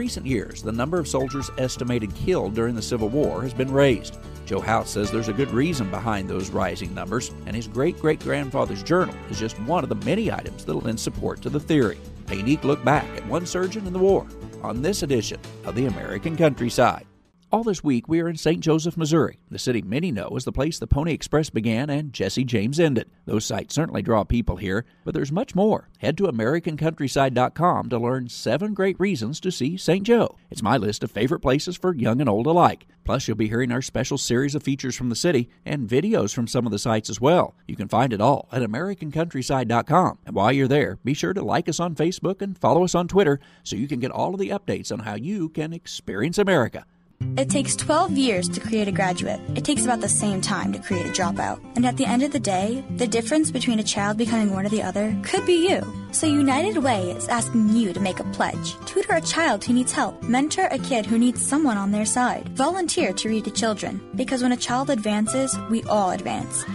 recent years, the number of soldiers estimated killed during the Civil War has been raised. Joe Hout says there's a good reason behind those rising numbers, and his great-great-grandfather's journal is just one of the many items that lend support to the theory. A unique look back at one surgeon in the war on this edition of the American Countryside. All this week, we are in St. Joseph, Missouri, the city many know as the place the Pony Express began and Jesse James ended. Those sites certainly draw people here, but there's much more. Head to AmericanCountryside.com to learn 7 great reasons to see St. Joe. It's my list of favorite places for young and old alike. Plus, you'll be hearing our special series of features from the city and videos from some of the sites as well. You can find it all at AmericanCountryside.com. And while you're there, be sure to like us on Facebook and follow us on Twitter so you can get all of the updates on how you can experience America. It takes 12 years to create a graduate. It takes about the same time to create a dropout. And at the end of the day, the difference between a child becoming one or the other could be you. So United Way is asking you to make a pledge. Tutor a child who needs help. Mentor a kid who needs someone on their side. Volunteer to read to children. Because when a child advances, we all advance.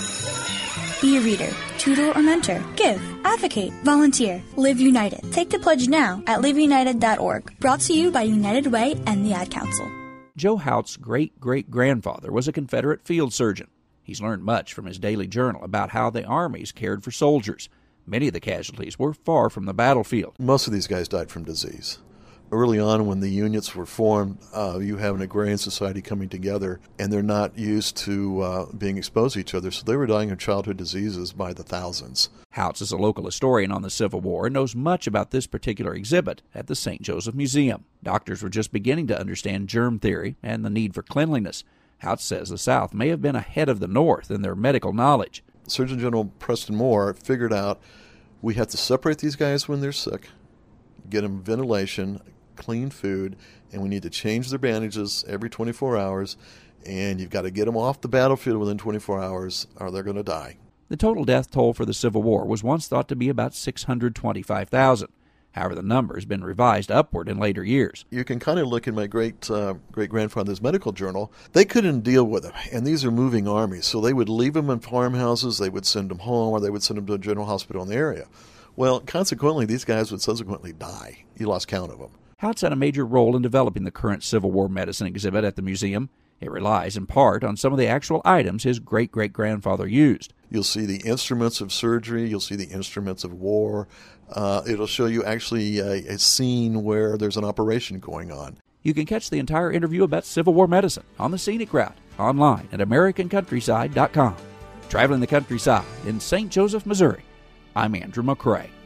Be a reader, tutor or mentor, give, advocate, volunteer, live united. Take the pledge now at liveunited.org. Brought to you by United Way and the Ad Council. Joe Hout's great-great-grandfather was a Confederate field surgeon. He's learned much from his daily journal about how the armies cared for soldiers. Many of the casualties were far from the battlefield. Most of these guys died from disease. Early on when the units were formed, you have an agrarian society coming together, and they're not used to being exposed to each other, so they were dying of childhood diseases by the thousands. Houts is a local historian on the Civil War and knows much about this particular exhibit at the St. Joseph Museum. Doctors were just beginning to understand germ theory and the need for cleanliness. Houts says the South may have been ahead of the North in their medical knowledge. Surgeon General Preston Moore figured out we have to separate these guys when they're sick, get them ventilation, clean food, and we need to change their bandages every 24 hours, and you've got to get them off the battlefield within 24 hours or they're going to die. The total death toll for the Civil War was once thought to be about 625,000. However, the number has been revised upward in later years. You can kind of look in my great-grandfather's medical journal. They couldn't deal with them, and these are moving armies, so they would leave them in farmhouses, they would send them home, or they would send them to a general hospital in the area. Well, consequently, these guys would subsequently die. You lost count of them. Houts had a major role in developing the current Civil War medicine exhibit at the museum. It relies in part on some of the actual items his great-great-grandfather used. You'll see the instruments of surgery. You'll see the instruments of war. It'll show you actually a scene where there's an operation going on. You can catch the entire interview about Civil War medicine on the Scenic Route online at AmericanCountryside.com. Traveling the countryside in St. Joseph, Missouri, I'm Andrew McCrae.